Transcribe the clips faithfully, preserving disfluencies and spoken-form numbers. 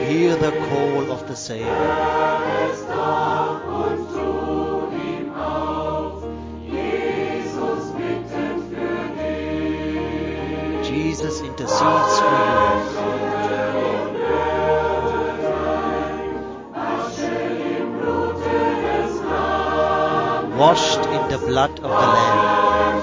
hear the call of the Savior. Jesus intercedes for you. Washed in the blood of the Lamb.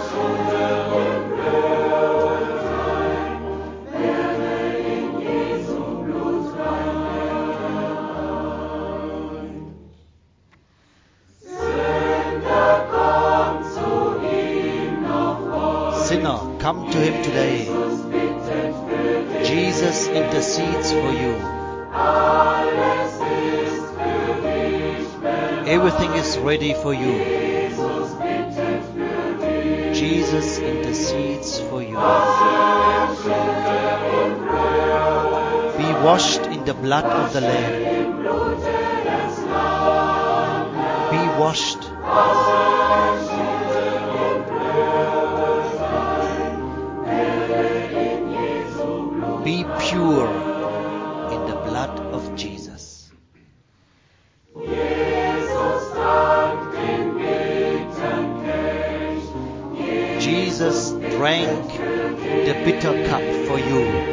Sinner, come to Him today. Jesus intercedes for you. Everything is ready for you. Jesus intercedes for you. Be washed in the blood of the Lamb. Be washed. Be pure in the blood of Jesus. Jesus drank the bitter cup for you.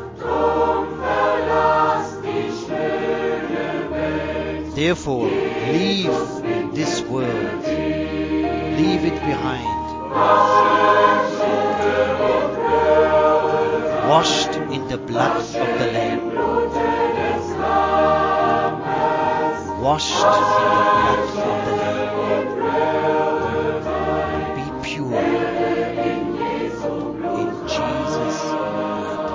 Therefore, leave this world. Leave it behind. Washed in the blood of the Lamb. Washed in the blood of the Lamb. Be pure in Jesus' blood.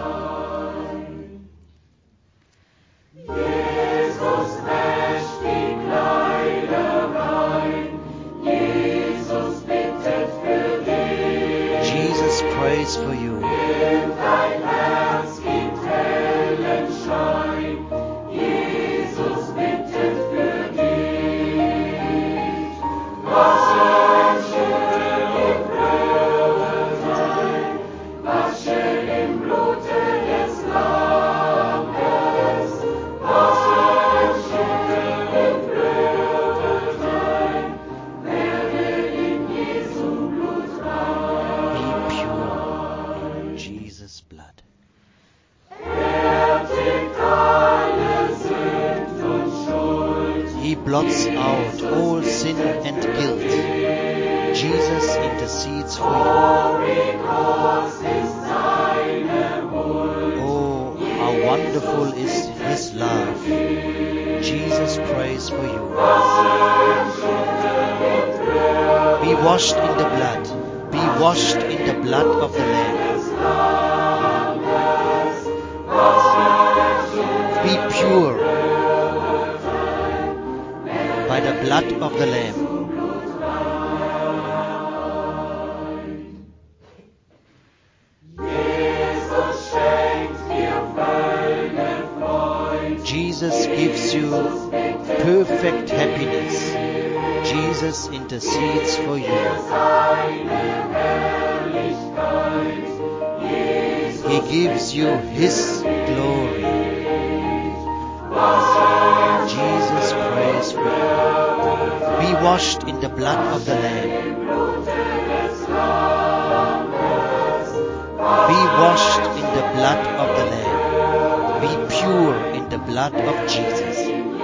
Jesus prays for you. Blood. He blots out all sin and guilt. Jesus intercedes for you. Oh, how wonderful is His love. Jesus prays for you. Be washed in the blood. Be washed in the blood of the Lamb. Be pure by the blood of the Lamb. Jesus gives you perfect happiness. Jesus intercedes for you. He gives you His glory. Jesus prays for you. Be washed in the blood of the Lamb. Be washed in the blood of the Lamb. Be pure in the blood of Jesus.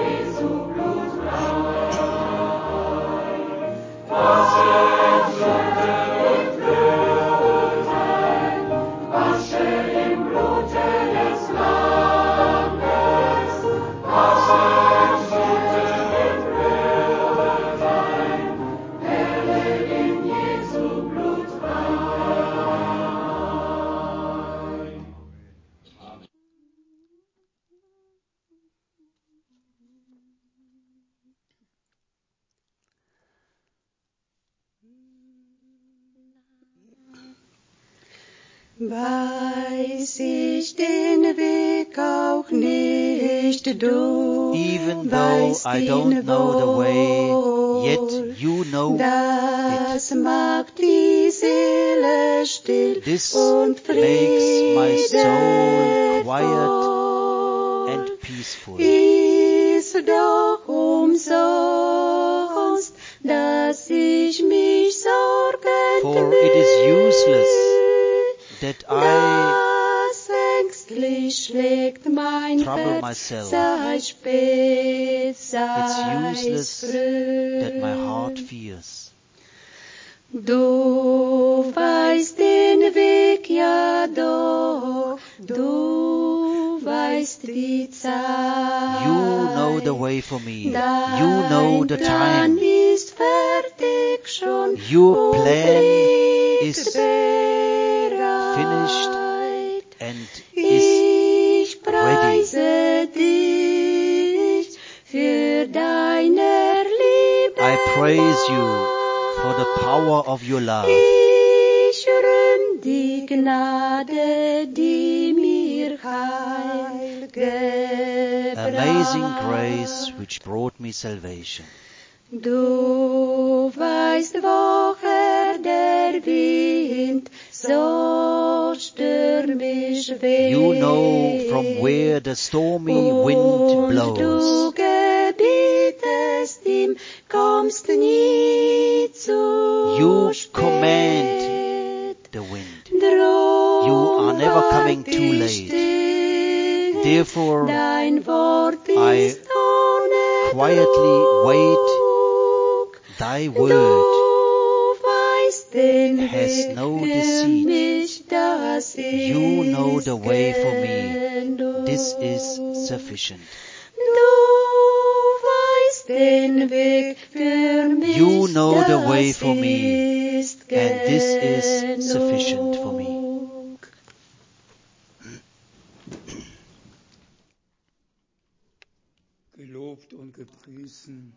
Weiß ich den Weg auch nicht, du Even though I don't know the way, yet you know das macht die Seele still This und makes my soul friedevoll. quiet and peaceful. peaceful. Ist doch umsonst, dass ich mich sorgend For it is useless that I das ängstlich schlägt mein trouble Herz, myself. sei spät, sei It's useless früh. that my heart fears. Du weißt den Weg ja doch, du weißt die Zeit. You know the way for me. You Dein know the Plan time. ist fertig schon Your und plan liegt is bereit. finished and is Ich preise dich für deine Liebe. I praise you for the power of your love. Ich rühm die Gnade, die mir Heil gebracht. Amazing grace which brought me salvation. Du weißt, woher der Wind so stürmisch weht. You know from where the stormy wind Und blows. du gebietest ihm, kommst nie zu You spät. command the wind. Drum You are never coming wart too ich late. still. Therefore, Dein Wort I ist ohne quietly wait. Druck. Thy Du word weißt den has Weg no für deceit. mich, das You know ist the way for me. genug. This is sufficient. Du weißt den Weg für mich, You know the das way for me, ist and this is genug. sufficient for me. Gelobt und gepriesen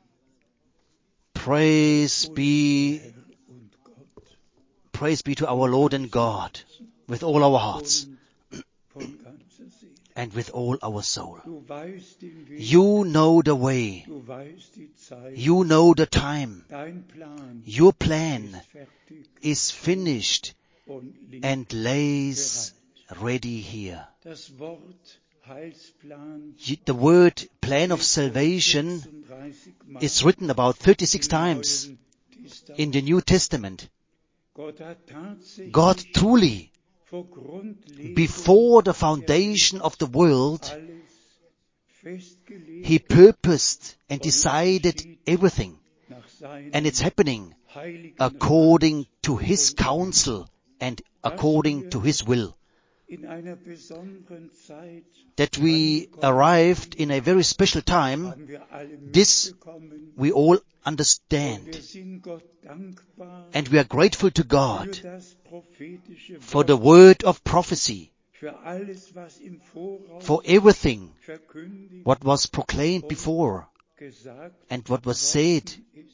Praise be, Herr und Gott praise be to our Lord and God with all our hearts und von ganzer Seele. and with all our soul. Du weißt den Weg, You know the way. du weißt die Zeit. You know the time. Dein Plan Your plan ist fertig is finished und liegt and lays bereit. ready here. Das Wort Heilsplan Y- The word plan of salvation sechsunddreißig Mal is written about thirty-six im times Neuen Testament. in the New Testament. Gott hat tatsächlich God truly, vor Grundlegung before the foundation of the world, alles festgelegt He purposed and decided everything. nach seinem And it's happening heiligen according to His counsel and according to His will. in einer besonderen Zeit That we arrived in a very special time, haben wir alle this mitbekommen. we all Und wir understand. sind Gott dankbar And we are grateful to für God das prophetische for the Wort, word of prophecy, für alles, was im Voraus for everything verkündigt what was proclaimed before gesagt and what was said. ist.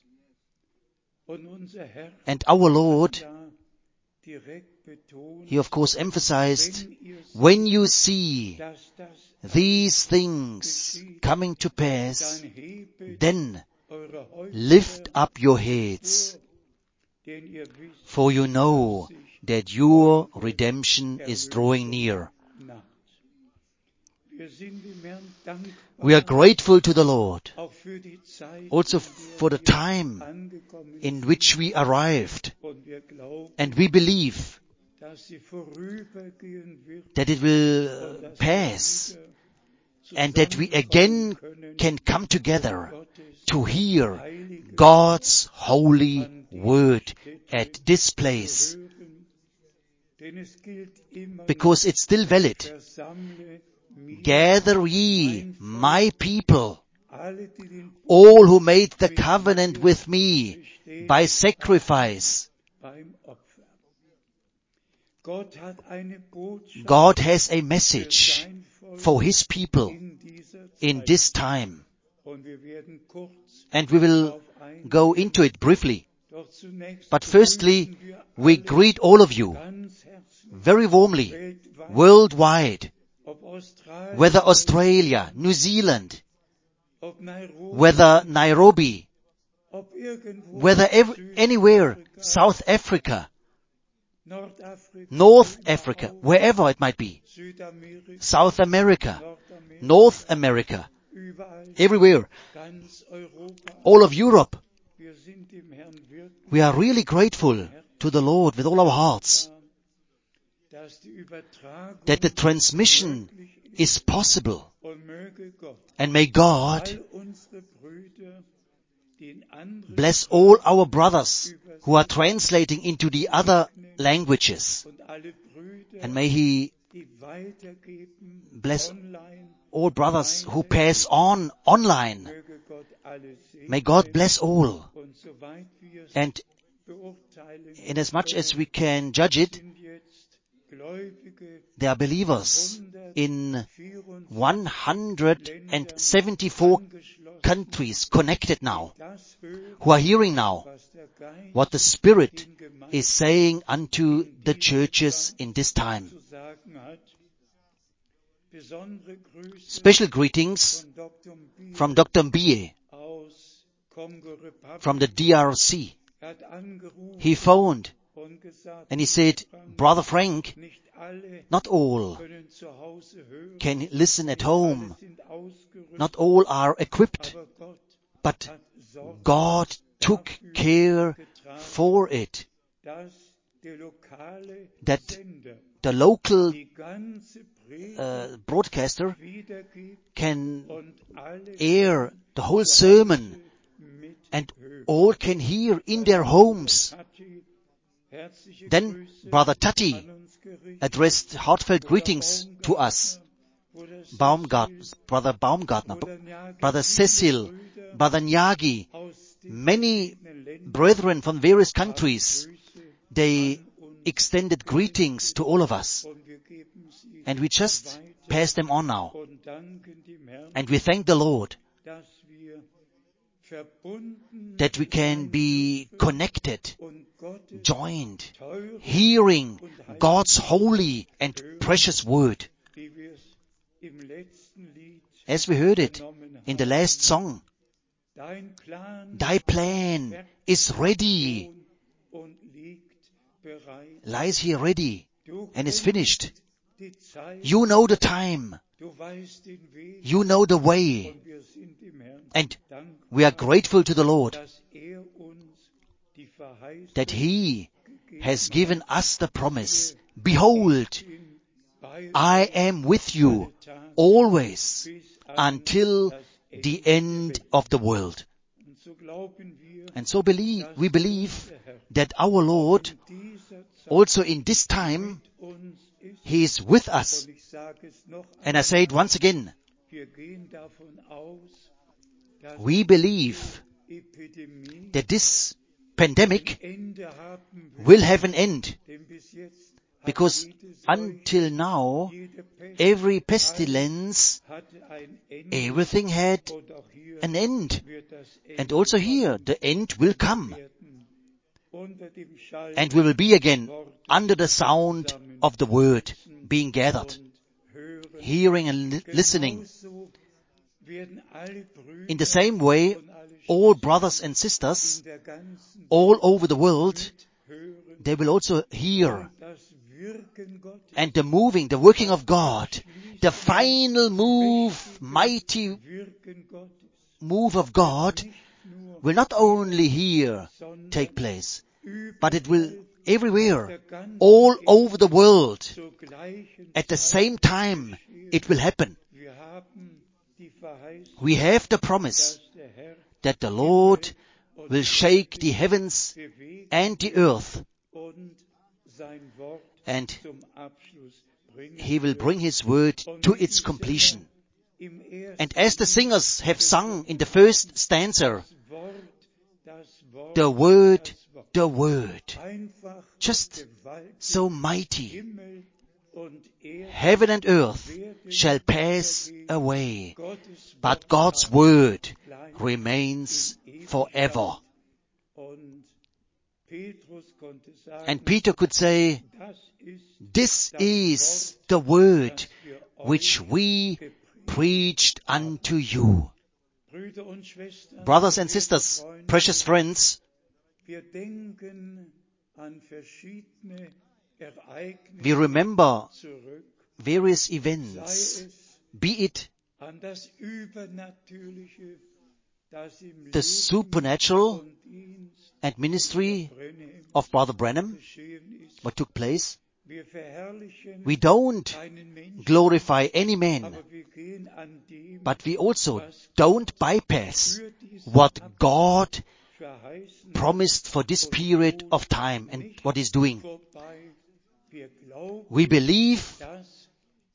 Und unser Herr And our Lord, da direkt betont, He of course emphasized, wenn ihr when you see dass das these things coming to pass, dann hebet then eure Häupter lift up your heads, vor, denn ihr wisst, for you know that your redemption is drawing near. naht. Wir sind dem Herrn dankbar, We are grateful to the Lord auch für die Zeit, also in der for the wir time angekommen in sind. which we arrived, Und wir glauben, and we believe dass sie vorübergehen wird, that it will und dass pass, wir wieder and that we zusammenkommen again können, can come together Gottes to hear heilige God's holy word at this place, zu hören. Denn es gilt immer because it's still valid. noch, versammle mich Gather ye, my people, alle, die den all who made the covenant with me by sacrifice. beim Opfer. Gott hat eine Botschaft God has a für message sein Volk for His people in dieser in Zeit. this time, Und wir werden kurz and we will darauf eingehen. go into it briefly. Doch zunächst But firstly, begrüßen wir we alle greet all of you ganz herzlich very warmly, weltweit, worldwide, ob Australien, whether Australia, New Zealand, ob Nairobi, whether Nairobi, ob irgendwo whether in ev- anywhere, Südafrika, South Africa, Nordafrika, North Africa, wherever it might be, Südamerika, South America, Nordamerika, North America, überall, everywhere, ganz Europa. all of Europe. Wir sind dem Herrn wirklich We are really grateful to the Lord with all our hearts dankbar, dass die Übertragung that the transmission möglich ist. is possible. Und möge Gott And may God all unsere Brüder, die in anderen bless all our brothers who are translating into the other languages. und alle Brüder, And may He die weitergeben bless online, all brothers who pass on online. möge Gott alle segnen. May God bless all. Und soweit wir es And beurteilen inasmuch as können, we can judge it, sind jetzt Gläubige there are believers in one hundred seventy-four angeschlossen, countries connected now, das hören, who are hearing now was der Geist what the Spirit den Gemeinden is saying unto the churches in this time. zu sagen hat. Besondere Grüße Special greetings von Doktor Bier from Doctor Mbie aus Kongo Republic. from the D R C. Er hat angerufen He phoned und gesagt, and he said, Brother Frank, nicht alle not all können zu Hause hören, can listen at nicht home, alle sind ausgerüstet, not all are equipped, aber Gott but hat Sorge, God took care for it, dass der lokale that Sender the local die ganze Predigt uh, broadcaster wiedergibt can und alle air the whole sermon mithören. and all can hear in their homes. Tati, herzliche Then Grüße Brother Tati an uns gerichtet. addressed heartfelt greetings to us. Bruder Baumgartner, Cecil, Brother Baumgartner, Bruder Nyagi, Brother viele Cecil, Brüder Brother Nyagi, aus den many verschiedenen Ländern brethren from various haben countries, Grüße they an uns extended greetings to all of us. und wir geben sie And we just weiter pass them on now. und danken dem Herrn, And we thank the Lord dass wir verbunden that we can sein be dürfen connected, und Gottes joined, teure, hearing God's holy and precious word. wie wir es im letzten Lied As we heard it vernommen in the haben. last song, Dein Plan Thy plan is ready, und liegt bereit. lies here ready Du and is kennst finished. die Zeit, You know the time, du weißt den Weg you know the way, und wir sind dem Herrn and dankbar, we are grateful to the Lord dass er uns die Verheißung that He gegeben has hat. given us the promise. Behold, Bin bei I euch am with you alle Tage always bis an until das the Ende end der Welt. of the world. Und so glauben wir, And so believe, we believe unser Herr that our Lord, in dieser Zeit also in this time, mit uns ist. He is with us. Und ich sage es noch And I say it einmal, once again, wir gehen davon aus, dass we believe die Epidemie that this pandemic ein Ende haben wird, will have an end, denn bis jetzt hat because jede Seuche, until now, jede Pest, every pestilence, hatte ein Ende everything had und auch hier an end. wird das Ende And also here, the end will come. werden. Unter dem Schall And we will be again under the sound of the word being gathered, und hören. hearing and li- listening. Genauso werden alle Brüder In the same way, und alle all Schwestern brothers and sisters in der ganzen all over the world, hören they will also hear und das Wirken Gottes, and the moving, the working of God, the final move, mighty Wirken Gottes, move of God nicht nur will not only here take place, but it will everywhere, all over the world, zur gleichen at the Zeit same time, it will happen. Wir haben die Verheißung, We have the promise dass der Herr that the Lord will shake the heavens bewegt and the earth, und sein Wort and zum Abschluss bringen He will wird. bring His word to its completion. And as the singers have sung in the first stanza, the word, the word, just so mighty, heaven and earth shall pass away, but God's word remains forever. And Peter could say, this is the word which we preached unto you. Brothers and sisters, precious friends, Ereignissen we remember zurück, various sei events, es be it an das Übernatürliche, das im the Leben supernatural und Dienst and ministry Brenhem of Brother Branham, geschehen ist. what took place. Wir verherrlichen We don't keinen Menschen, glorify any man, aber wir gehen an dem, but we also was don't bypass für diese what Abend God verheißen promised for this period of time and nicht what He's doing. vorbei. Wir glauben, We believe dass,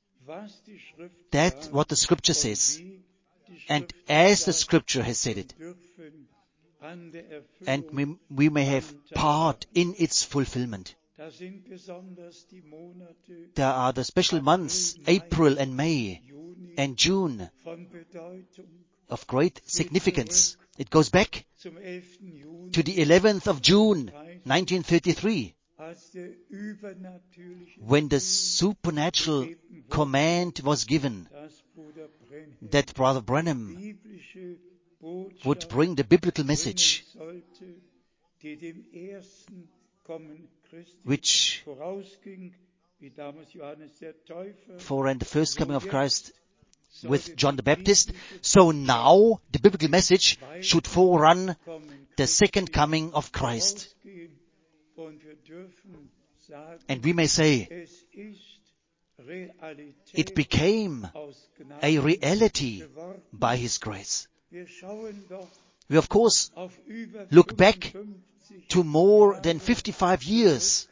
was die Schrift that sagt what the Scripture und says, wie die and Schrift as the sagt, Scripture has said it, dürfen an der and Erfüllung. we, we may have part in its fulfillment. Da sind besonders die Monate There are the special months, April and May Juni and June, von Bedeutung of great significance. It goes back zum elften Juni, to the eleventh of June, nineteen thirty-three, als der übernatürliche when the Befehl supernatural command was given dass Bruder Brenhem that Brother Branham biblische would Botschaft bring the biblical bringen message, sollte, die dem ersten Kommen Christi which vorausging, wie damals Johannes der Täufer, for and the first coming of so Christ jetzt with sollte John the die Baptist. biblische So now the biblical message should forerun Kommen the Christi second coming of Christ. vorausgehen. Und wir dürfen sagen, And we may say es ist Realität it became aus Gnade a reality geworden. by His grace. Wir schauen doch We of course auf über look back fünfundfünfzig to more Jahre, than fifty-five years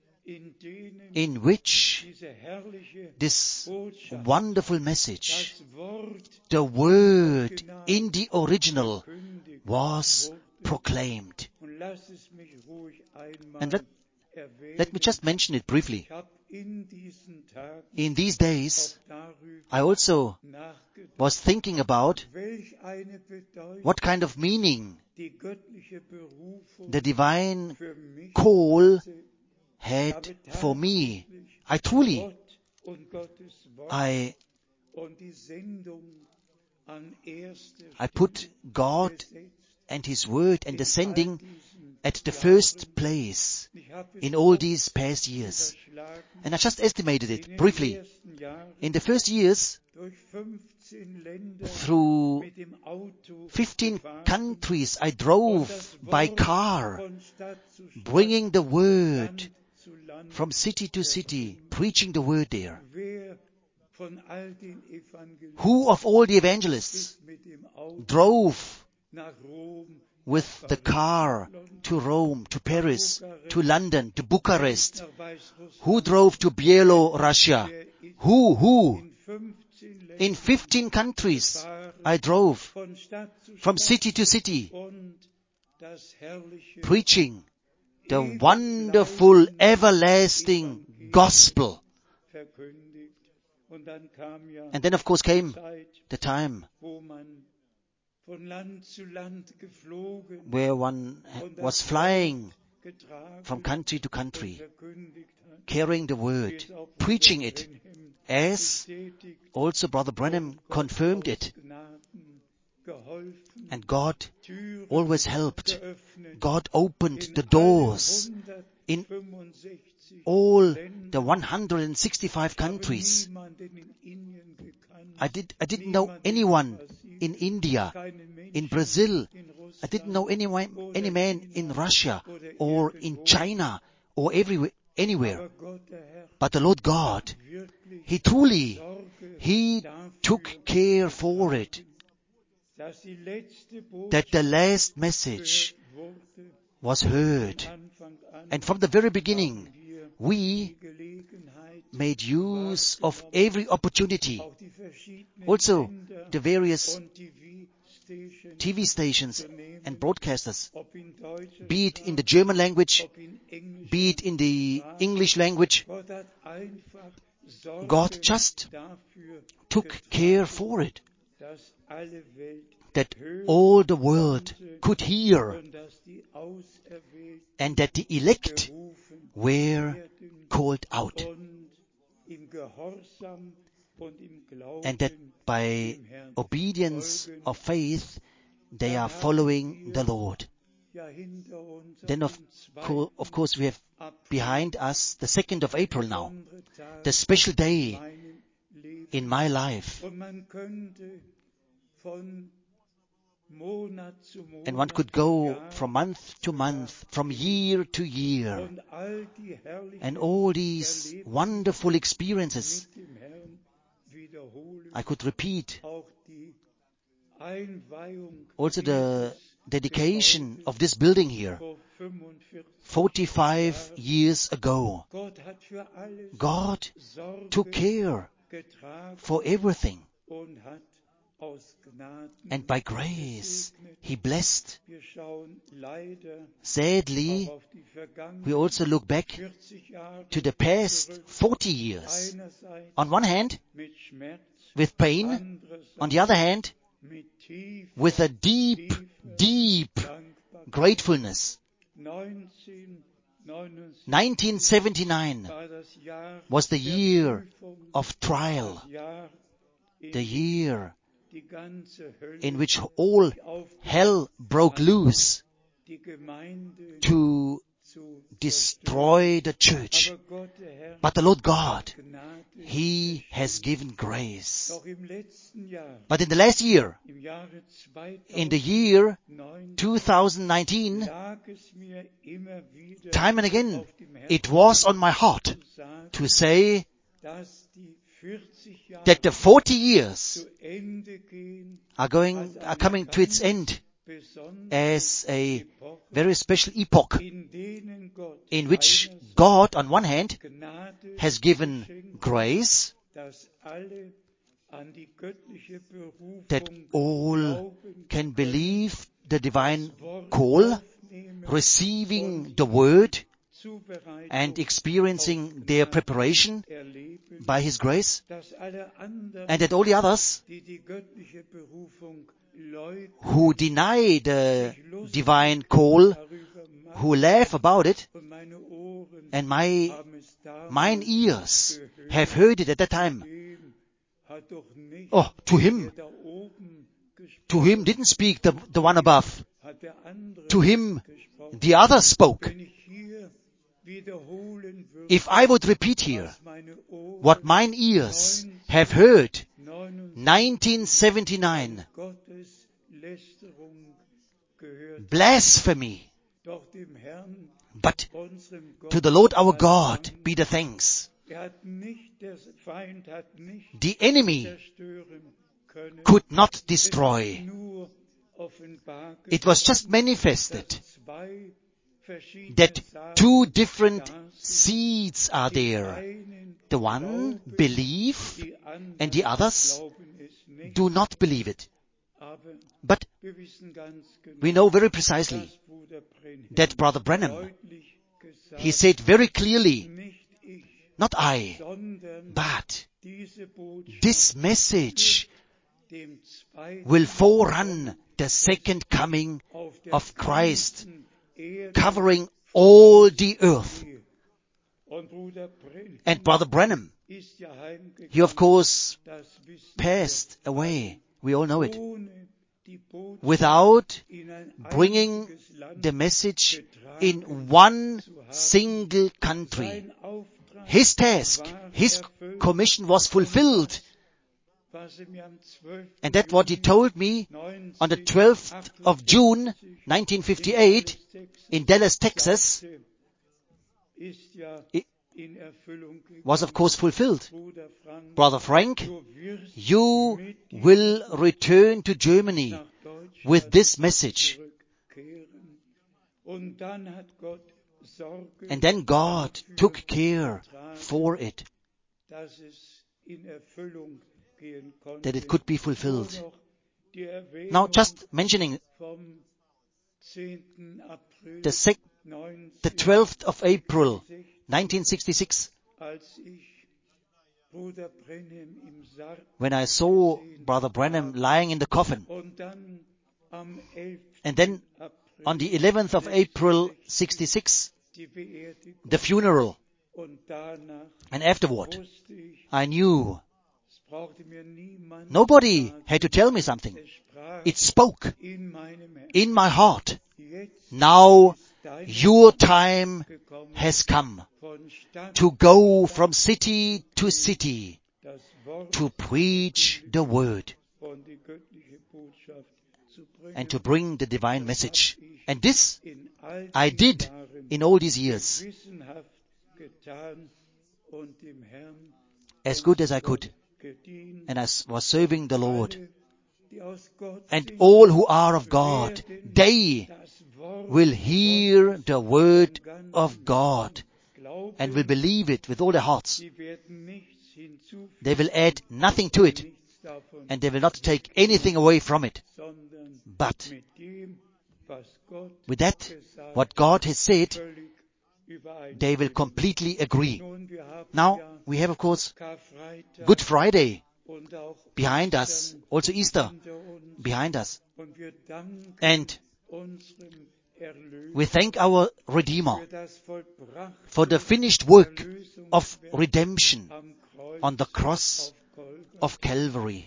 in denen in which diese herrliche this Botschaft, wonderful message, das Wort the word in the original, verkündigt was wurde. proclaimed. Und lass es mich ruhig einmal And let, erwähnen. let me just mention it briefly. Ich habe in diesen Tagen In these auch days, darüber I also nachgedacht, was thinking about welch eine Bedeutung what kind of meaning die göttliche Berufung the divine für mich call hatte. had for me. I truly, Gott und Gottes Wort I, und die Sendung an erste I put God gesetzt. and His word and the sending Diesen at the Jahren. first place Ich habe es in all oft these past years. überschlagen, And I just estimated in it den briefly. ersten Jahren In the first years, durch fünfzehn Länder through mit dem Auto fifteen gefahren countries, I und drove das by Wort car, von Stadt zu Stadt, bringing the word Land zu Land from city to city, preaching the word there. Wer von all den Evangelisten Who of all the evangelists ist mit dem Auto drove nach Rom, with the car to Rome, to Paris, to London, to Bucharest? nach Weißrussland? Who drove to Bielorussia? Wer ist Who, who? in fünfzehn Ländern In fifteen countries, I drove von Stadt zu from Stadt city to city, und das herrliche preaching the wonderful, everlasting gospel. verkündigt. Und dann kam ja And then, of course, came Zeit, the time wo man von Land zu Land geflogen where one was flying getragen from country to und country, verkündigt hat, carrying the wie word, es auch preaching Bruder it, Brenhem as bestätigt also Brother Branham und Gott confirmed aus it. Gnaden geholfen, And God Türen always helped. geöffnet God opened in the doors allen in hundertfünfundsechzig all Ländern. the one hundred sixty-five Ich habe countries. niemanden in Indien gekannt, I did, I didn't know niemanden in anyone Brasilien, in India, keinen Menschen in Brazil. in I didn't know Russland anyone, oder any man China in Russia oder or irgendwo. in China or everywhere, anywhere. Aber Gott, der Herr, But the Lord God, wirklich He truly, Sorge He dafür took care for it, dass die letzte that the Botschaft last message gehört wurde. was heard. Von Anfang an And from the very beginning, haben wir we die Gelegenheit made use of wahrgenommen, every opportunity. auch die verschiedenen Also, Sender the various und T V-Stations T V stations zu nehmen, and broadcasters, ob in deutscher be it in the Sprache, German language, ob in englischer be it in the Sprache. English language. Gott hat einfach Sorge God just dafür took getragen, care for it, dass alle Welt that hören all the world konnte could hear, und dass die Auserwählten and that the elect berufen were werden called out, und im Gehorsam und im Glauben and that by dem Herrn obedience folgen. of faith they are following the Lord. Then of, co- of course we have behind us the second of April now, the special day in my life. And one could go from month to month, from year to year, and all these wonderful experiences I could repeat. Also the dedication of this building here, forty-five years ago. God took care for everything. And by grace, He blessed. Sadly, we also look back to the past forty years. On one hand, with pain. On the other hand, with a deep, deep gratefulness. nineteen seventy-nine was the year of trial, the year in which all hell broke loose to destroy the church. But the Lord God, He has given grace. But in the last year, in the year two thousand nineteen, time and again, it was on my heart to say that the forty years are going, are coming to its end as a very special epoch in which God, on one hand, has given grace that all can believe the divine call, receiving the word and experiencing their preparation by His grace, and that all the others who deny the divine call, who laugh about it, and my mine ears have heard it at that time. Oh, to him, to him didn't speak the, the one above. To him, the other spoke. If I would repeat here what mine ears have heard, nineteen seventy-nine, blasphemy, but to the Lord our God be the thanks. The enemy could not destroy. It was just manifested that two different seeds are there. The one believe and the others do not believe it. But we know very precisely that Brother Branham, he said very clearly, not I, but this message will forerun the second coming of Christ, covering all the earth. And Brother Branham, he of course passed away. We all know it. Without bringing the message in one single country. His task, his commission was fulfilled. And that's what he told me on the twelfth of June, nineteen fifty-eight, in Dallas, Texas. It was of course fulfilled. Brother Frank, you will return to Germany with this message. And then God took care for it, that it could be fulfilled. Now, just mentioning the, sec- the twelfth of April, nineteen sixty-six, when I saw Brother Branham lying in the coffin, and then on the eleventh of April, sixty-six, the funeral, and afterward, I knew nobody had to tell me something. It spoke in my heart. now your time has come to go from city to city to preach the word and to bring the divine message. And this I did in all these years as good as I could. And I was serving the Lord. And all who are of God, they will hear the word of God and will believe it with all their hearts. They will add nothing to it, and they will not take anything away from it. But with that, what God has said, they will completely agree. Now, we have, of course, Good Friday behind us, also Easter behind us. And we thank our Redeemer for the finished work of redemption on the cross of Calvary.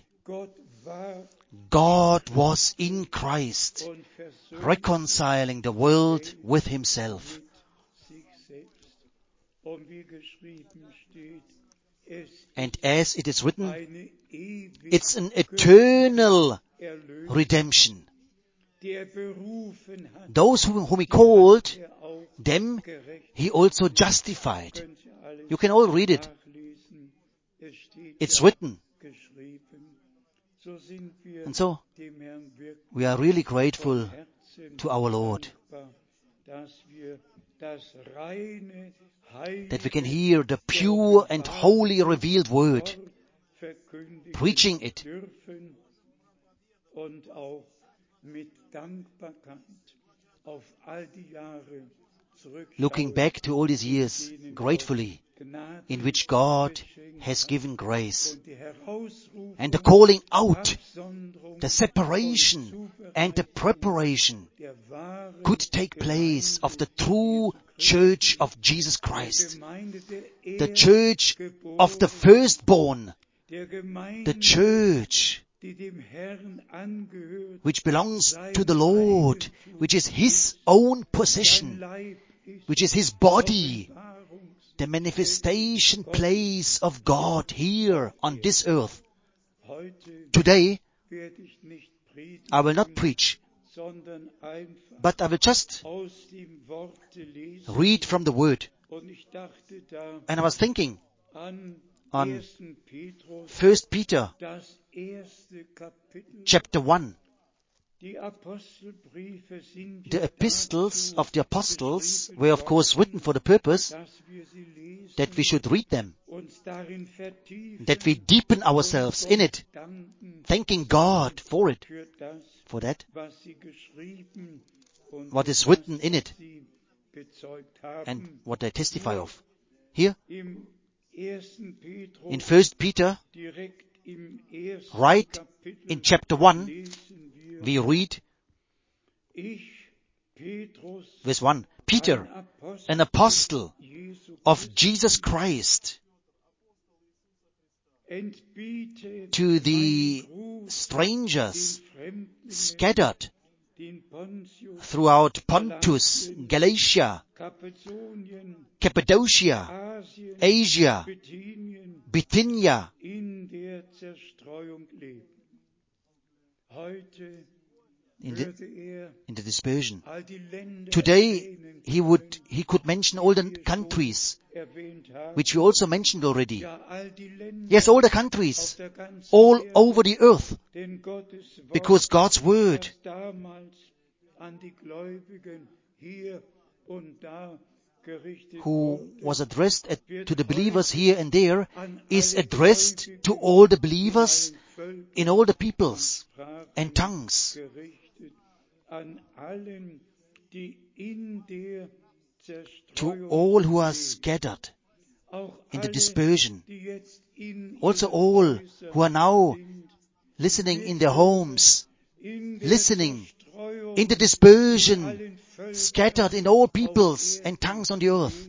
God was in Christ, reconciling the world with Himself. And as it is written, it's an eternal redemption. Those whom, whom He called, them He also justified. You can all read it. It's written. And so, we are really grateful to our Lord that we can hear the pure and holy revealed word, preaching it, looking back to all these years gratefully, in which God has given grace, and the calling out, the separation and the preparation could take place of the true church of Jesus Christ, the church of the firstborn, the church which belongs to the Lord, which is His own possession, which is His body, the manifestation place of God here on this earth. Today, I will not preach, but I will just read from the Word. And I was thinking on First Peter chapter one. The epistles of the apostles were of course written for the purpose that we should read them, that we deepen ourselves in it, thanking God for it, for that, what is written in it, and what they testify of. Here, in First Peter, right in chapter one, we read, verse one, Peter, an apostle of Jesus Christ, to the strangers scattered throughout Pontus, Galatia, Cappadocia, Asia, Bithynia, in the, in the dispersion. Today, he would, he could mention all the countries, which we also mentioned already. Yes, all the countries, all over the earth, because God's word who was addressed at, to the believers here and there, is addressed to all the believers in all the peoples and tongues. To all who are scattered in the dispersion. Also all who are now listening in their homes, listening in the dispersion, scattered in all peoples and tongues on the earth.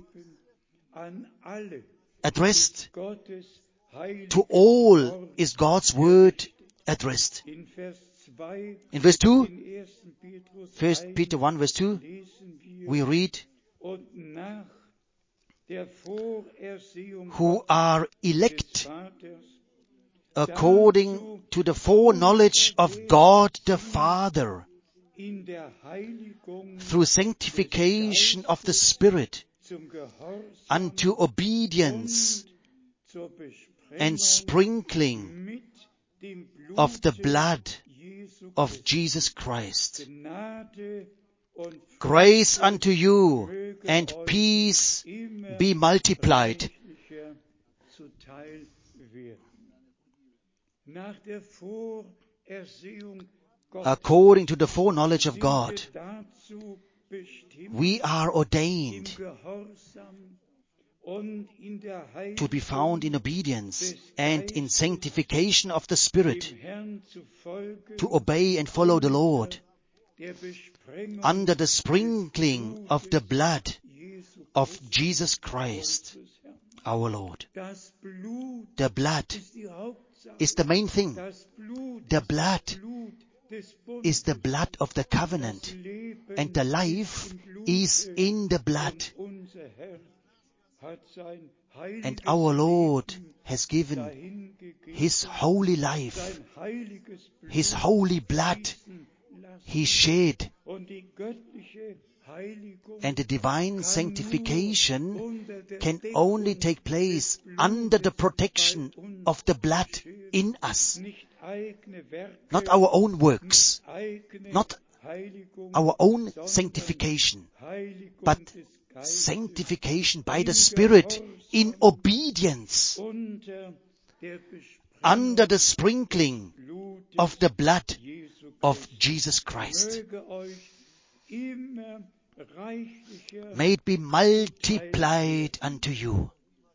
Addressed to all is God's word addressed. In Vers zwei, In verse two, in ersten Petrus First eins, Peter one verse two, lesen wir, we read, und nach der Vorersehung who are elect des Vaters, according to the foreknowledge of God the Father, in der Heiligung through sanctification of the Spirit, zum Gehorsam unto obedience zur and Besprengung sprinkling mit dem Blut of the blood Jesu of Christi. Jesus Christ. Gnade und Grace unto you möge and euch peace immer be multiplied. reichlicher zuteil werden. Nach der Vorersehung Gottes According to the foreknowledge of sind God, wir dazu bestimmt, we are im ordained Gehorsam und in der to be found in Heiligung obedience des and in Geistes sanctification of the Spirit, dem Herrn zu folgen, to obey and follow the Lord, der Besprengung under the sprinkling of the blood Jesu of Christi, Jesus Christ, unseres Herrn. our Lord. Das Blut The blood ist die Hauptsache. is the main thing. Das Blut The ist blood das Blut des Bundes. is the blood of the Das covenant, Leben and the ist life im Blute. is in the blood. Und unser Herr hat sein And heiliges our Lord Leben has given dahingegeben, His holy life, sein heiliges Blut His holy blood fließen lassen. He shed, Und die göttliche Heiligung and the divine kann sanctification nur unter der can Deckung only take place des Blutes under the bei protection uns of the blood geschehen. in us, Nicht eigene Werke, not our own works, nicht eigene not Heiligung, our own sondern sanctification, Heiligung but des Geistes sanctification by the in Spirit in Gehorsam obedience unter der under Besprengung the sprinkling Blutes of the blood Jesu of Christi. Jesus Christ. Möge euch immer reichlicher, May it be multiplied unto you.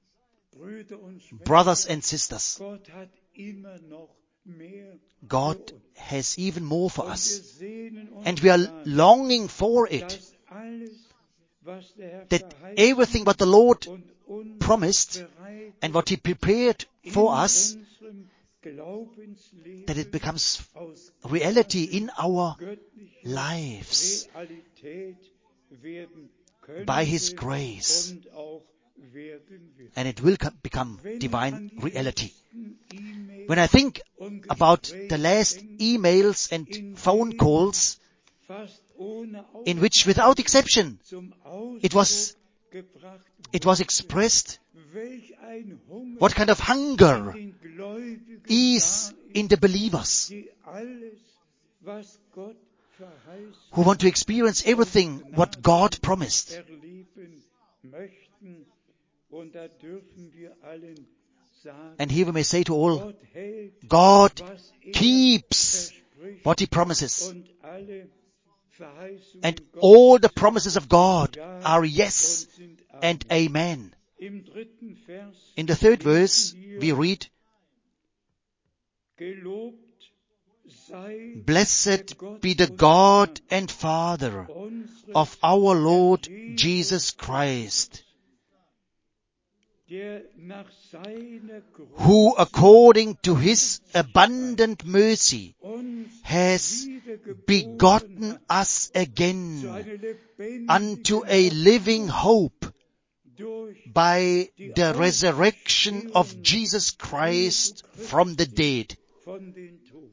Brüder und Schwestern, Brothers and sisters, Gott hat immer noch mehr God für uns. has even more for Und wir us. sehnen uns And we are danach, longing for it, dass alles, was der Herr that verheißen everything what the Lord und uns promised bereitet and what He prepared for in us, unserem Glaubensleben that it becomes aus reality in our göttlicher lives Realität werden können by His grace, und auch werden wird. and it will co- become Wenn ich divine an die reality. letzten E-Mails When I think und about Gespräche the last denke, emails and phone calls fast ohne in which, Ausnahme without exception, zum Ausdruck it was gebracht it was wurde, expressed welch ein Hunger what kind of hunger in den Gläubigen is da in the believers die alles, was Gott verheißen who want to experience everything what God promised. erleben möchten. Und da dürfen wir allen sagen, And here we may say to all, Gott hält, God was er keeps verspricht, what He promises. und alle Verheißungen And Gottes all the promises of God ja are yes und sind and Amen. amen. Im dritten Vers In the third lesen verse, we wir, read, Gelobt sei Blessed der Gott be the und God Vater and Father unseres of our Lord Herrn Jesus Christ, der nach seiner who großen according to His abundant mercy uns has wiedergeboren begotten hat us zu again einer lebendigen unto a living hope durch by the resurrection of Jesus Christ from the dead. von den Toten.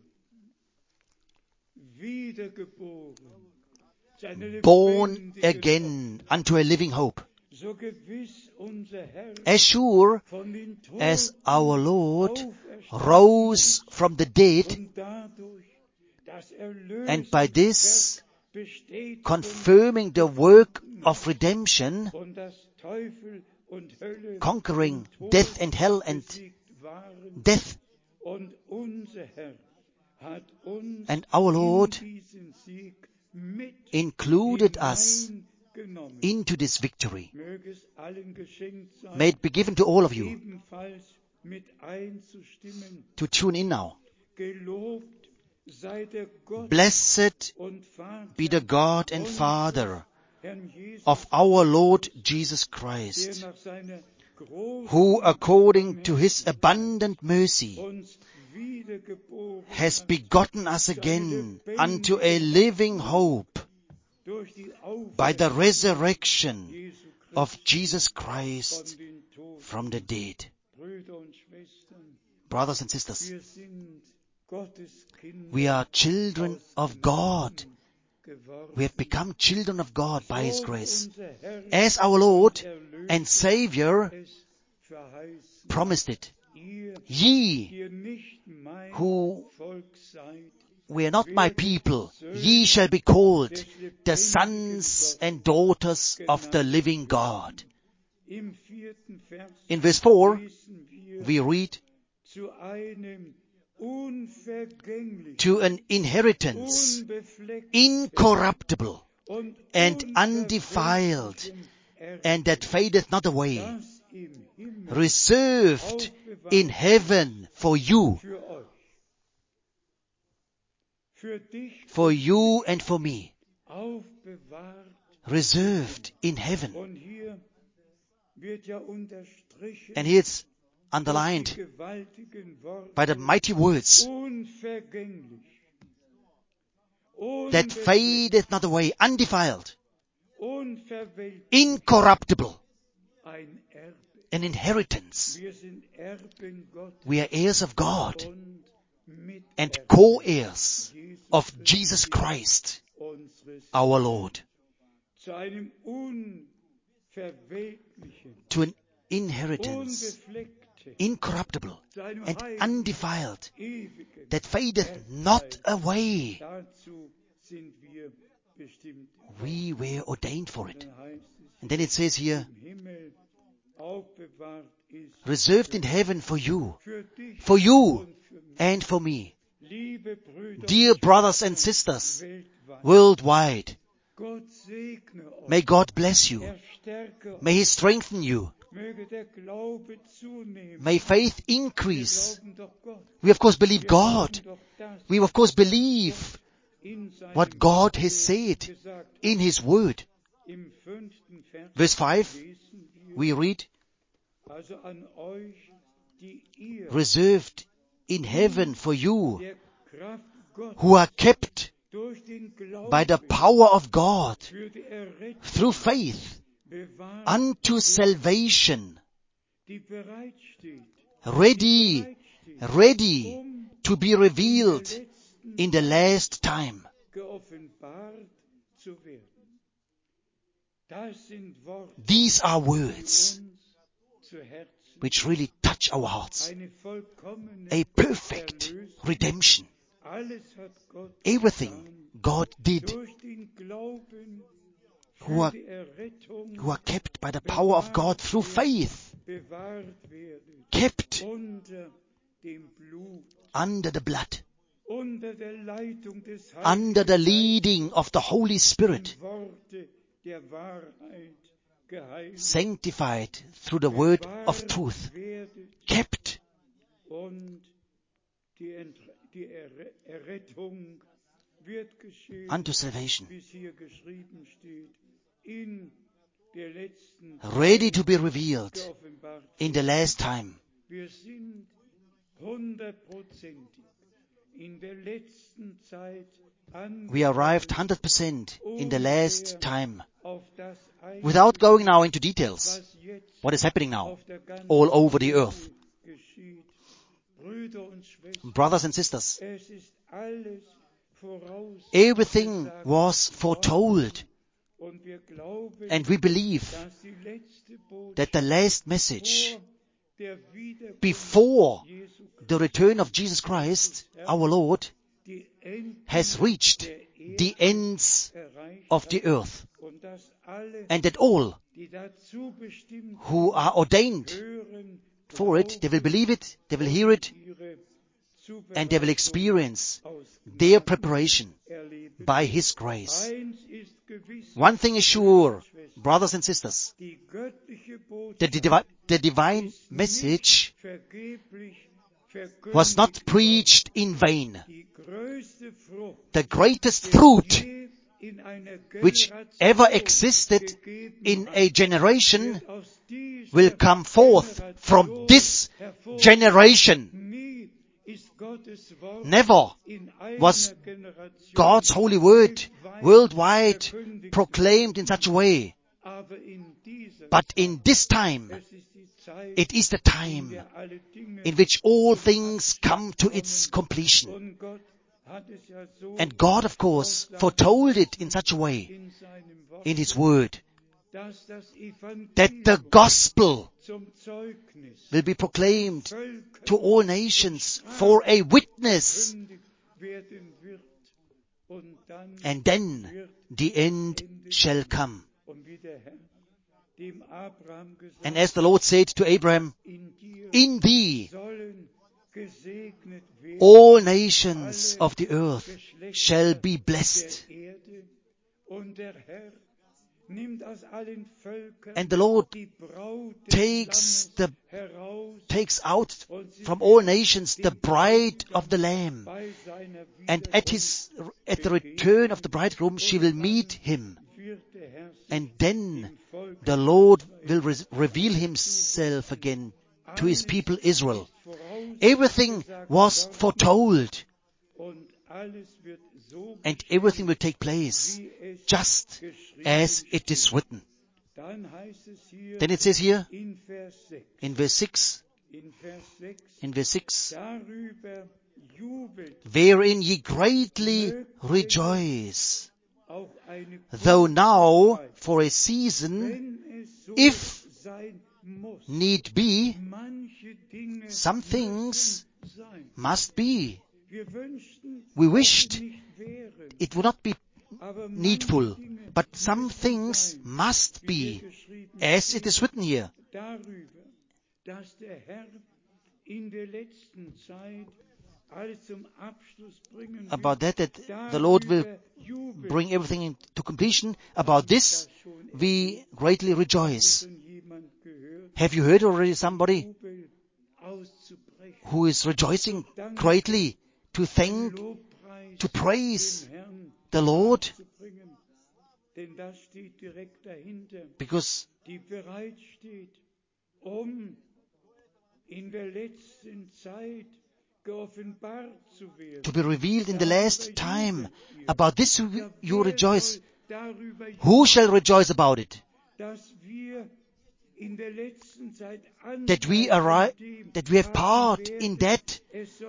Wiedergeboren zu einer Born lebendigen again unto a living hope. Hoffnung. So gewiss unser Herr As sure von den Toten as our Lord auferstanden rose from the dead, und dadurch das and by this Erlösungswerk bestätigen confirming the work of redemption, und dass Teufel und Hölle conquering und Tod death and hell and besiegt waren. death, Und unser Herr hat uns and our Lord in diesen Sieg mit included us hineingenommen. into this victory. Möge es allen geschenkt sein, May it be given to all of you ebenfalls mit einzustimmen. to tune in now. Gelobt sei der Gott Blessed und Vater be the God and unseres Father Herrn Jesus, of our Lord Jesus der Christ, nach seiner großen who according to His abundant mercy uns has begotten us again unto a living hope by the resurrection of Jesus Christ from the dead. Brothers and sisters, we are children of God. We have become children of God by His grace. As our Lord and Savior promised it. Ye who were not my people, ye shall be called the sons and daughters of the living God. In verse four, we read, to an inheritance incorruptible and undefiled, and that fadeth not away, reserved in heaven for you, for you and for me, reserved in heaven. And here it's underlined by the mighty words, that fadeth not away, undefiled, incorruptible, an inheritance. We are heirs of God and co-heirs of Jesus Christ, our Lord, to an inheritance incorruptible and undefiled, that fadeth not away. We were ordained for it. And then it says here, reserved in heaven for you, for you and for me. Dear brothers and sisters, worldwide, may God bless you. May He strengthen you. May faith increase. We of course believe God. We of course believe what God has said in His Word. Verse five, we read, reserved in heaven for you, who are kept by the power of God through faith unto salvation, ready, ready to be revealed in the last time. These are words which really touch our hearts. A perfect redemption. Everything God did, who are, who are kept by the power of God through faith, kept under the blood, under the leading of the Holy Spirit, sanctified through the word of truth, kept, unto salvation, ready to be revealed in the last time. We arrived one hundred percent in the last time. Without going now into details, what is happening now all over the earth. Brothers and sisters, everything was foretold, and we believe that the last message before the return of Jesus Christ, our Lord, has reached the ends of the earth, and that all who are ordained for it, they will believe it, they will hear it, and they will experience their preparation by His grace. One thing is sure, brothers and sisters, that the, divi- the divine message was not preached in vain. The greatest fruit which ever existed in a generation will come forth from this generation. Never was God's holy word worldwide proclaimed in such a way. But in this time, it is the time in which all things come to its completion. And God, of course, foretold it in such a way in His Word that the gospel will be proclaimed to all nations for a witness. And then the end shall come. And as the Lord said to Abraham, in thee all nations of the earth shall be blessed. And the Lord takes the takes out from all nations the bride of the Lamb. And at his at the return of the bridegroom she will meet him. And then the Lord will re- reveal Himself again to His people Israel. Everything was foretold. And everything will take place just as it is written. Then it says here, in verse six, in verse six, wherein ye greatly rejoice, though now for a season, if need be, some things must be. We wished it would not be needful, but some things must be, as it is written here. About that, that the Lord will bring everything into completion. About this, we greatly rejoice. Have you heard already somebody who is rejoicing greatly to thank, to praise the Lord? Because to be revealed in the last time, about this you rejoice. Who shall rejoice about it? That we arrive, that we have part in that.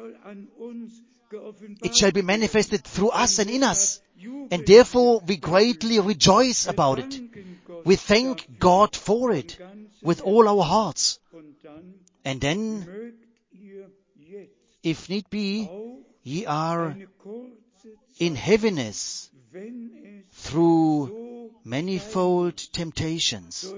It shall be manifested through us and in us. And therefore we greatly rejoice about it. We thank God for it with all our hearts. And then, if need be, ye are in heaviness through manifold temptations.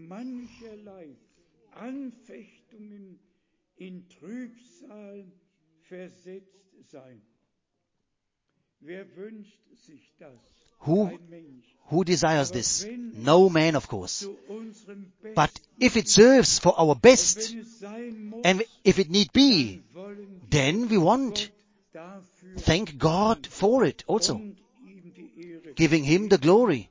Who, who desires this? No man, of course. But if it serves for our best, and if it need be, then we want. Thank God for it also. Giving Him the glory.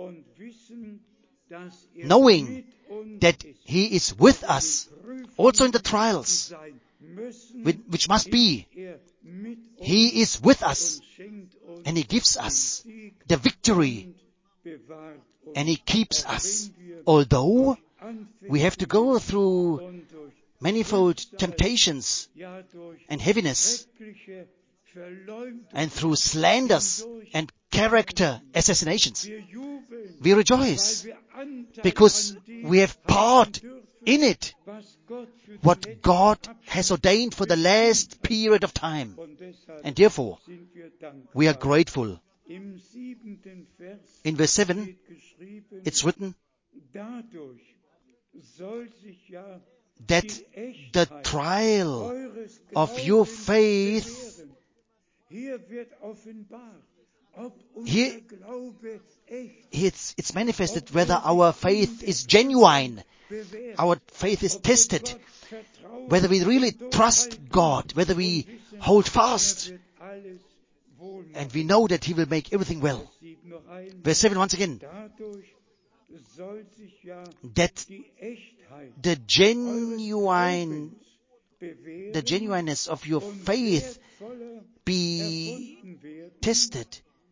Knowing that He is with us, also in the trials, which must be. He is with us, and He gives us the victory, and He keeps us. Although we have to go through manifold temptations and heaviness, and through slanders and character assassinations, we rejoice because we have part in it, what God has ordained for the last period of time. And therefore, we are grateful. In verse seven, it's written that the trial of your faith, here it's, it's manifested whether our faith is genuine, our faith is tested, whether we really trust God, whether we hold fast, and we know that He will make everything well. Verse seven once again, that the genuine, the genuineness of your faith be tested,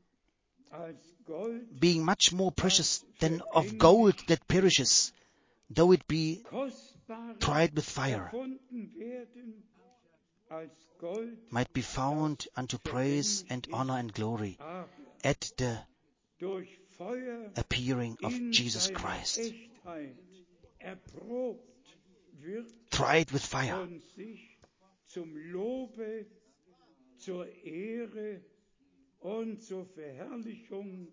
being much more precious than of gold that perishes, though it be tried with fire, might be found unto praise and honor and glory at the appearing of Jesus Christ, tried with fire, zum Lobe, zur Ehre und zur Verherrlichung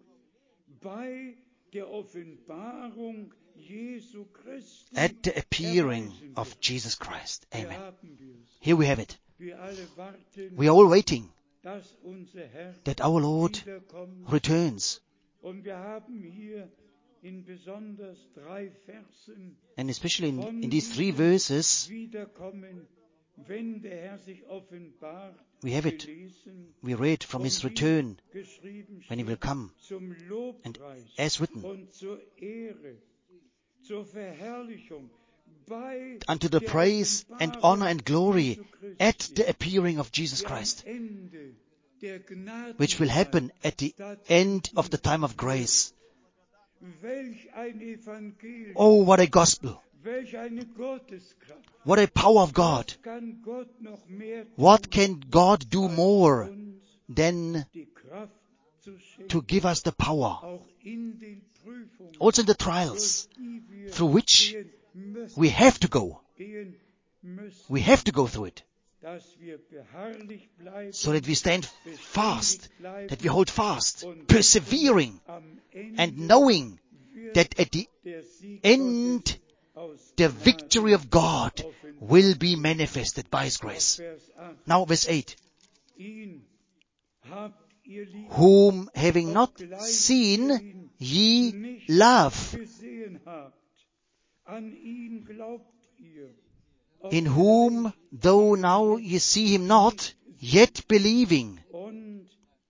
bei der Offenbarung Jesu Christi at the appearing of erweisen Jesus Christ. wird. Amen. Hier haben wir's. Here we have it. Wir alle warten, We are all waiting dass unser Herr that our Lord wiederkommt. returns. Und wir haben hier in besonders drei Versen And especially in, von in these three diesem verses, Wiederkommen, wenn der Herr sich offenbart, we have it. gelesen. We read from His Und wie return geschrieben when He will steht, come. zum And Lobpreis as written, und zur Ehre, zur Verherrlichung, bei unto the der praise and Offenbarung honor and glory Jesu Christi, at the appearing of Jesus die am Christ, Ende der which will happen Gnadenzeit at the stattfinden end of the wird. time of grace. Welch ein Evangelium, Oh, what a gospel! welch eine Gotteskraft. What a power of God! Was kann Gott noch mehr tun, What can God do als more uns than die Kraft zu schenken, to give us the power, auch in den Prüfungen, also in the durch trials, die wir through which gehen müssen, we have to go. gehen müssen, We have to go through it, dass wir beharrlich bleiben, so that we stand fast, beständig bleiben that we hold fast, und persevering, am Ende and knowing wird that at the der Sieg end Gottes aus the Gnade victory of God offenbart will be manifested by His grace. Vers acht. Now verse eight. Ihn habt ihr lieb, Whom having not seen ye nicht love, gesehen habt. An ihn glaubt ihr. in whom though now ye see Him not, yet believing Und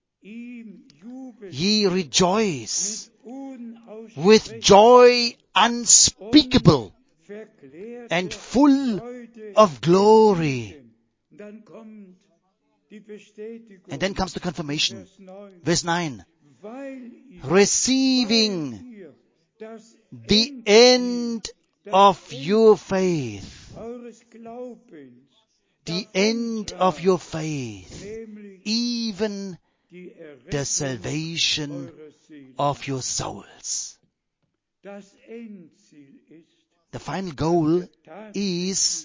ihm jubelt ye rejoice mit with unaussprechlicher joy unspeakable verklärter and full Freude of glory. Dann kommt die Bestätigung. And then comes the confirmation. Vers neun. Verse nine. Weil ihr, Receiving weil ihr das the Endziel end of your faith. eures Glaubens, The end of your faith. nämlich Even die the Errettung salvation eurer Seele. of your souls. Das Endziel ist, The final goal tatsächlich is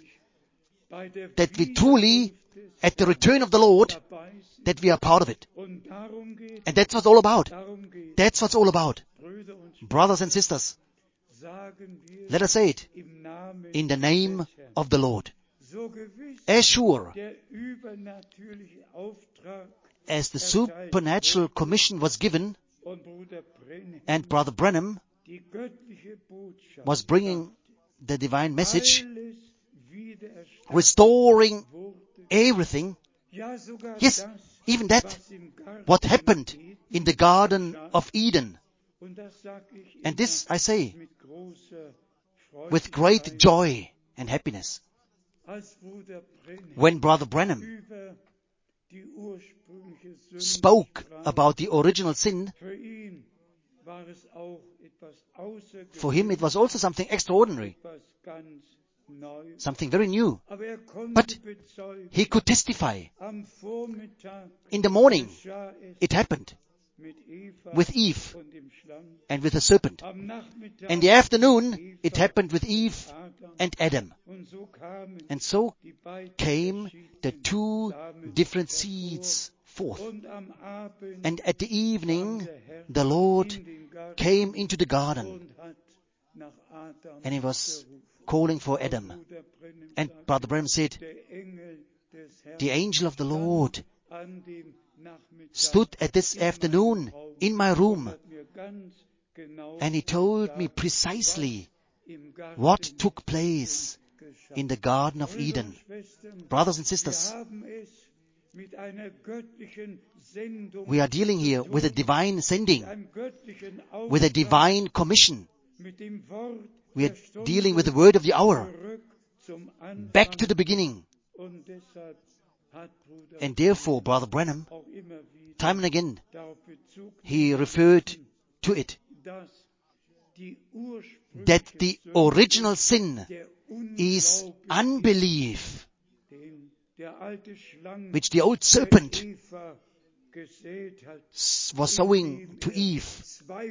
bei der that we truly, Wiederkunft des at the return of the Lord, dabei sind. that we are part of it. Und darum geht, And that's what it's all about. darum geht, That's what it's all about. Brüder und Schwestern, Brothers and sisters, sagen wir let us say it im Namen in the name des Herrn. of the Lord. So gewiss As sure der übernatürliche Auftrag as the supernatural commission was given und Bruder Brennan and Brother Branham die göttliche Botschaft was bringing the divine message, alles wiedererstattet restoring wurde. everything, Ja, sogar yes, das, even that, was im Garten what happened Eden in the Garden geschah. of Eden. Und das sag ich And this I say mit großer with great Freudigkeit, joy and happiness. als Bruder Brennan When Brother Branham über die ursprüngliche Sünde spoke sprach. about the original sin, Für ihn war es auch etwas for him it was also something extraordinary, etwas ganz neu. something very new. Aber er konnte But bezeugen, he could testify. am Vormittag In the morning geschah es it happened mit Eva with Eve und dem Schlamm. and with the serpent. Am Nachmittag In the afternoon mit Eva it happened with Eve Adam. and Adam. Und so kamen And so die beiden came the verschiedenen two Samen different hervor. seeds forth. Und am Abend And at the kam evening der Herr the Lord in den Garten came into the garden und hat nach Adam and he was gerufen. calling for Und Adam. Bruder Brennan And sagt, Brother Branham said, der Engel des Herrn the angel of the Lord an dem Nachmittag stood at this in meinem afternoon Raum in my und room hat mir ganz genau and he told me gesagt, precisely was im Garten what Eden took place geschah. in the Garden of Brüder und Eden. Schwestern, Brothers and wir sisters, haben es mit einer göttlichen Sendung we are dealing here zu with a tun, divine mit sending, einem göttlichen with a Auftrag, divine commission. mit dem Wort We der are Stunde dealing with the word of the hour. zurück zum Anfang Back to the beginning, And therefore, Brother Branham, time and again, he referred to it, that the original sin is unbelief, which the old serpent was sowing to Eve.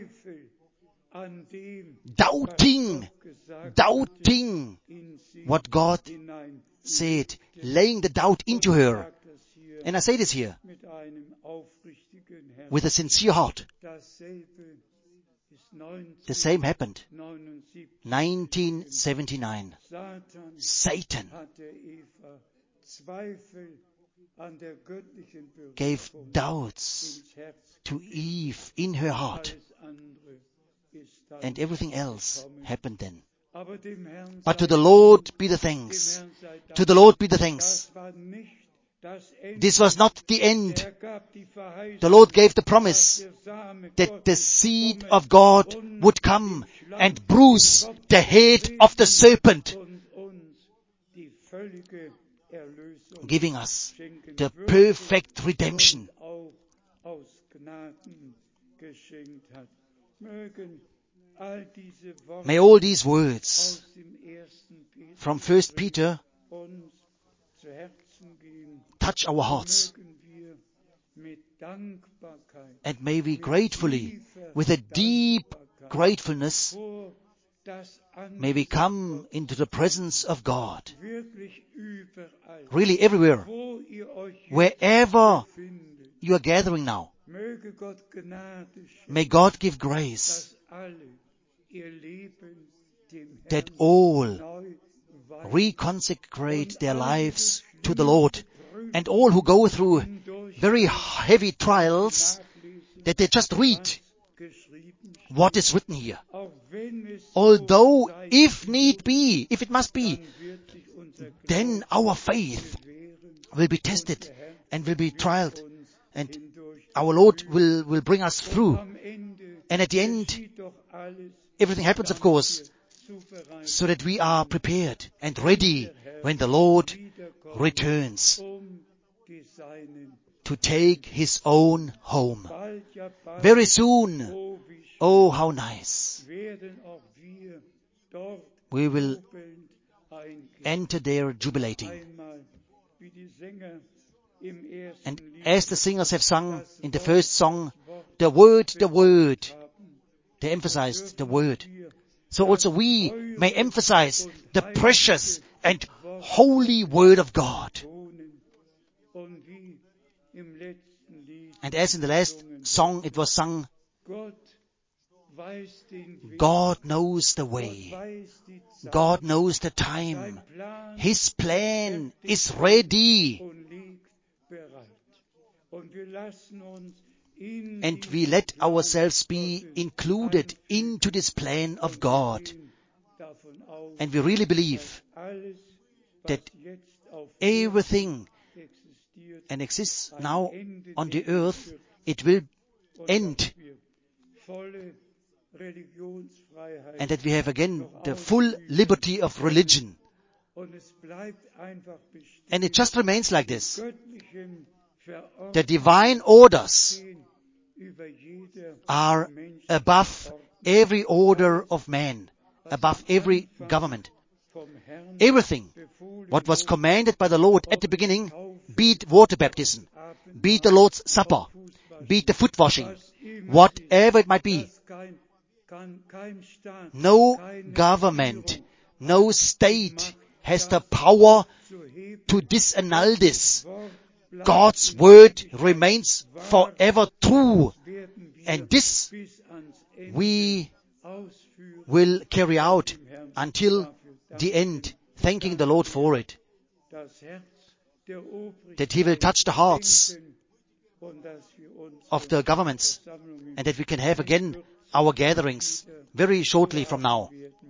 Doubting, doubting what God said, laying the doubt into her. And I say this here with a sincere heart. The same happened. nineteen seventy-nine. Satan gave doubts to Eve in her heart. And everything else happened then. But to the Lord be the thanks. To the Lord be the thanks. This was not the end. The Lord gave the promise that the seed of God would come and bruise the head of the serpent, giving us the perfect redemption. May all these words from First Peter touch our hearts, and may we gratefully, with a deep gratefulness, may we come into the presence of God. Really everywhere, wherever you are gathering now, may God give grace that all reconsecrate their lives to the Lord, and all who go through very heavy trials, that they just read what is written here. Although, if need be, if it must be, then our faith will be tested and will be trialed, and our Lord will, will bring us through. And at the end, everything happens, of course, so that we are prepared and ready when the Lord returns to take His own home. Very soon, oh how nice, we will enter there jubilating. And as the singers have sung in the first song, the word, the word, they emphasized the word. So also we may emphasize the precious and holy word of God. And as in the last song it was sung, God knows the way. God knows the time. His plan is ready. And we let ourselves be included into this plan of God. And we really believe that everything and exists now on the earth, it will end. And that we have again the full liberty of religion. And it just remains like this. The divine orders are above every order of man, above every government. Everything what was commanded by the Lord at the beginning, be it water baptism, be it the Lord's Supper, be it the foot washing, whatever it might be, no government, no state has the power to disannul this. God's word remains forever true, and this we will carry out until the end, thanking the Lord for it, that He will touch the hearts of the governments, and that we can have again our gatherings very shortly from now,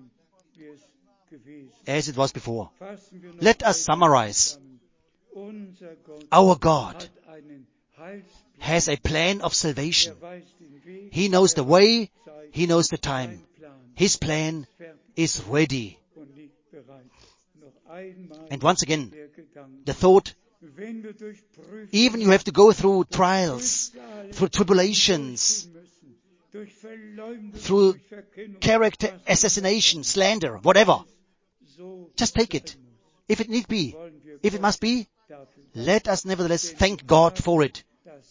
as it was before. Let us summarize. Our God has a plan of salvation. He knows the way, He knows the time. His plan is ready. And once again, the thought, even you have to go through trials, through tribulations, through character assassination, slander, whatever. Just take it. If it need be, if it must be, let us nevertheless thank God for it.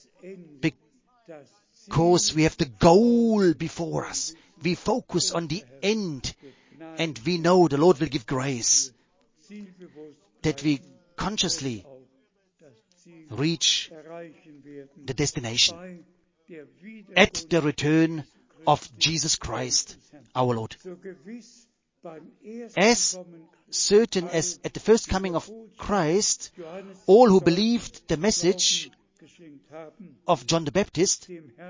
Because we have the goal before us. We focus on the end. And we know the Lord will give grace that we consciously reach the destination at the return of Jesus Christ, our Lord. As certain as at the first coming of Christ, all who believed the message of John the Baptist,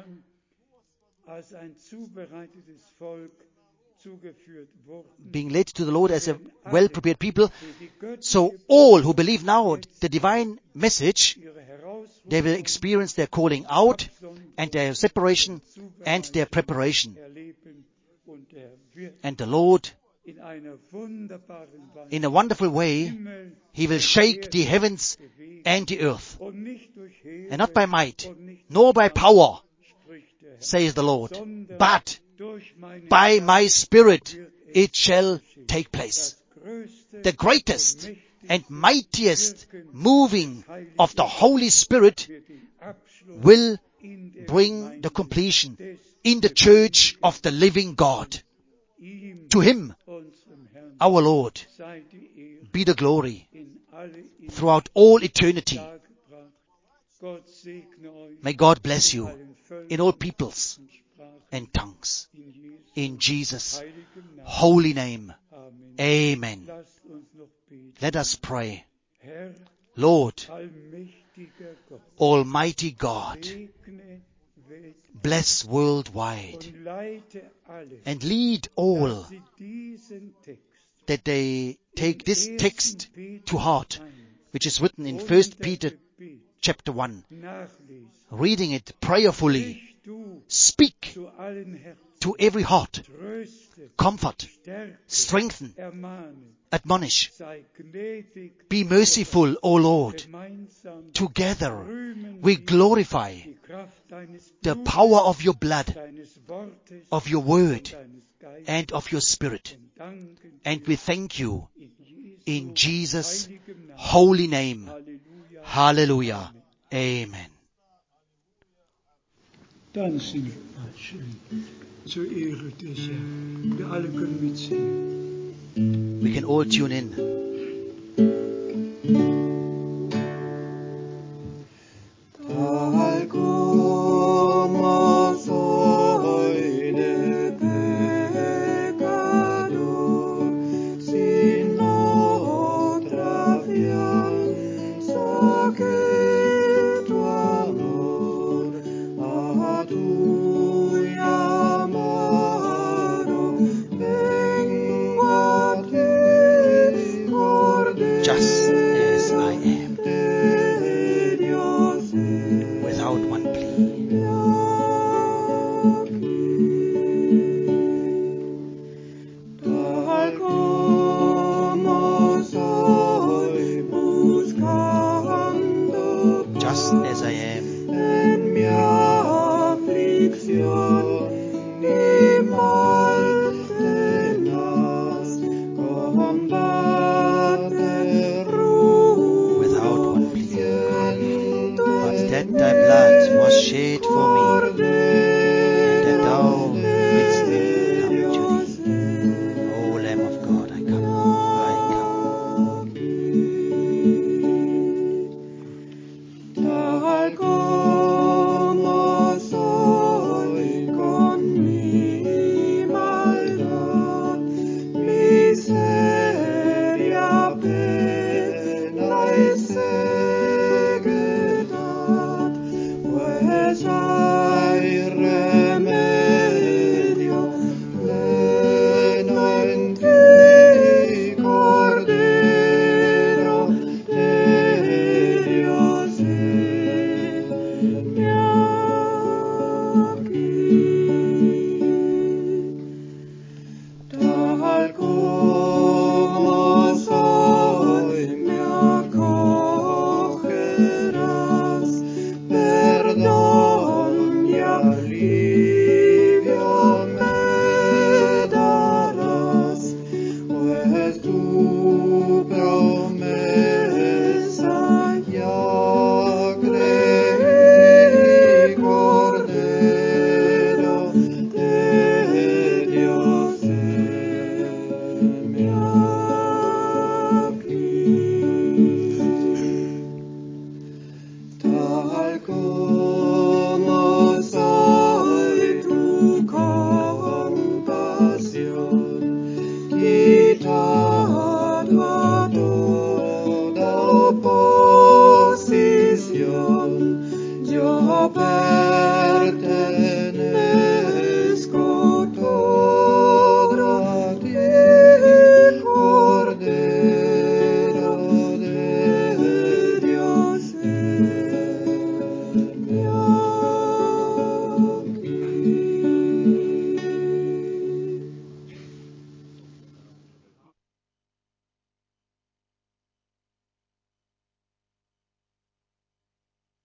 being led to the Lord as a well-prepared people, so all who believe now the divine message, they will experience their calling out and their separation and their preparation. And the Lord, in a wonderful way, He will shake the heavens and the earth. And not by might, nor by power, says the Lord, but by my Spirit it shall take place. The greatest and mightiest moving of the Holy Spirit will bring the completion in the church of the living God. To Him, our Lord, be the glory throughout all eternity. May God bless you in all peoples and tongues. In Jesus' holy name, amen. Let us pray. Lord, Almighty God, bless worldwide and lead all that they take this text to heart, which is written in First Peter chapter one. Reading it prayerfully, speak to every heart, comfort, strengthen, admonish. Be merciful, O Lord. Together we glorify the power of your blood, of your word, and of your Spirit. And we thank you in Jesus' holy name. Hallelujah. Amen. Dann singen wir schön zur Ehre des Herrn. Wir alle können mitsingen. We can all tune in. Just as I am.